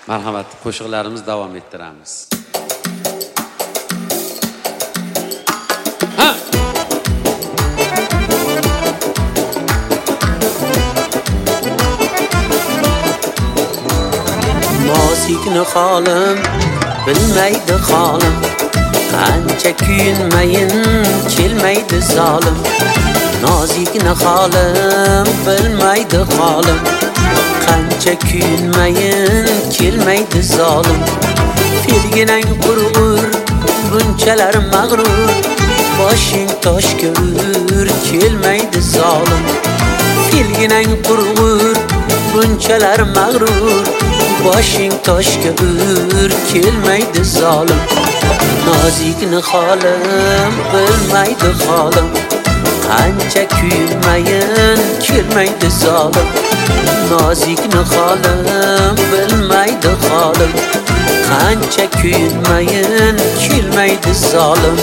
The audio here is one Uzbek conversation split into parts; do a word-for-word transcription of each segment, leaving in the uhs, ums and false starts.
Marhamat, qo'shiqlarimiz davom ettiramiz. Ha! Nosikni xolim, bilmaydi xolim, qancha kuyinmayin, kelmaydi zolim. Nozikni xolim, bilmaydi xolim, qancha kuyinmayin, kelmaydi zolim. Felginang qurg'ur, bunchalar mag'rur, boshing toshga ur, kelmaydi zolim. Felginang qurg'ur, bunchalar mag'rur, boshing toshga ur, kelmaydi zolim. Nozikni xolim, bilmaydi xolim, qancha kuyinmayin, kelmaydi zolim. Nozikni xolim, bilmaydi xolim, qancha kuyinmayin, kelmaydi zolim.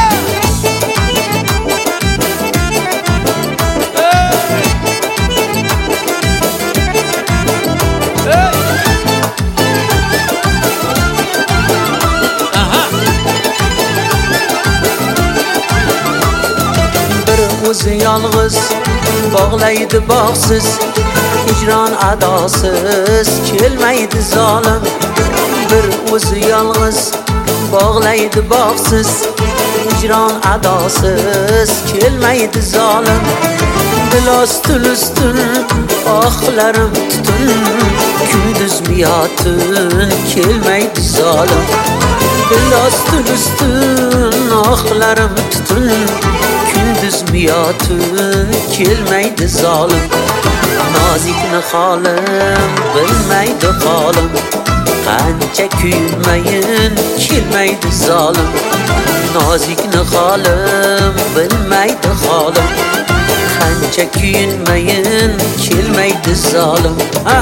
O'zi yolg'iz bog'laydi bog'siz, hijron adosiz, kelmaydi zolim. Bir o'zi yolg'iz bog'laydi bog'siz, hijron adosiz, kelmaydi zolim. Bilostin ustun oxlarim tutun, kunduzmi yotun, kelmaydi zolim. Bilostin ustun oxlarim tutun, kunduzmi yotun, kelmaydi zolim. Nozikni xolim, bilmaydi xolim, qancha kuyinmayin, kelmaydi zolim. Nozikni xolim, bilmaydi xolim, qancha kuyinmayin, kelmaydi zolim. Ha!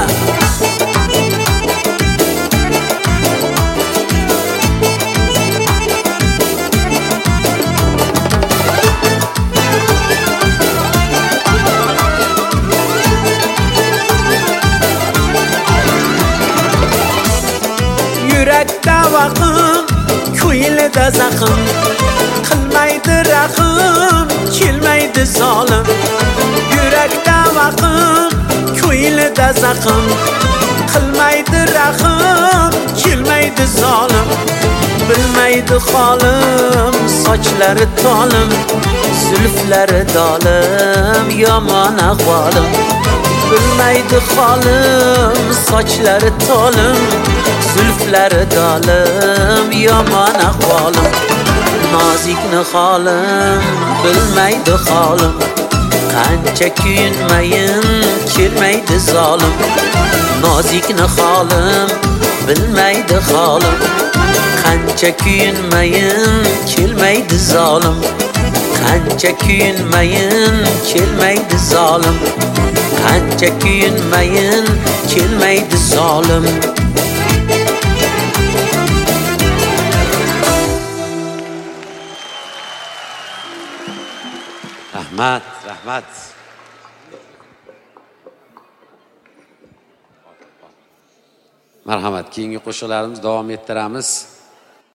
Yurakda vaqim, ko'ylida zaxim, qilmaydi rahim, kelmaydi zolim. Yurakda vaqim, ko'ylida zaxim, qilmaydi rahim, kelmaydi zolim. Bilmaydi xolim, sochlari tolim, zulflari dolim, yomon ahvolim. Bilmaydi xolim, sochlari tolim, zulflari dolim, yomon ahvolim. Nozikni xolim, bilmaydi xolim, qancha kuyinmayin, kelmaydi zolim. Nozikni xolim, bilmaydi xolim, qancha kuyinmayin, kelmaydi zolim. Qancha kuyinmayin, kelmaydi zolim. Qancha kuyinmayin, kelmaydi zolim. Rahmat, rahmat. Marhamat, keyingi qo'shiqlarimiz davom ettiramiz.